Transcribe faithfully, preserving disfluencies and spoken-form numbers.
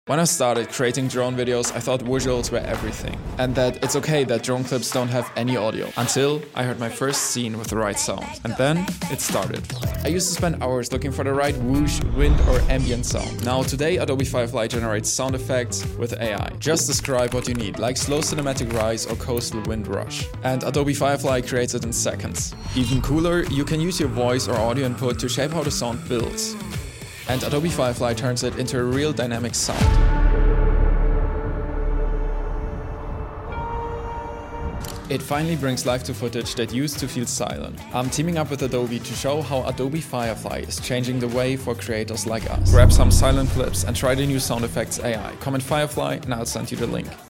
When I started creating drone videos, I thought visuals were everything, and that it's okay that drone clips don't have any audio, until I heard my first scene with the right sound. And then it started. I used to spend hours looking for the right whoosh, wind or ambient sound. Now today Adobe Firefly generates sound effects with A I. Just describe what you need, like slow cinematic rise or coastal wind rush. And Adobe Firefly creates it in seconds. Even cooler, you can use your voice or audio input to shape how the sound builds. And Adobe Firefly turns it into a real dynamic sound. It finally brings life to footage that used to feel silent. I'm teaming up with Adobe to show how Adobe Firefly is changing the way for creators like us. Grab some silent clips and try the new sound effects A I. Comment Firefly and I'll send you the link.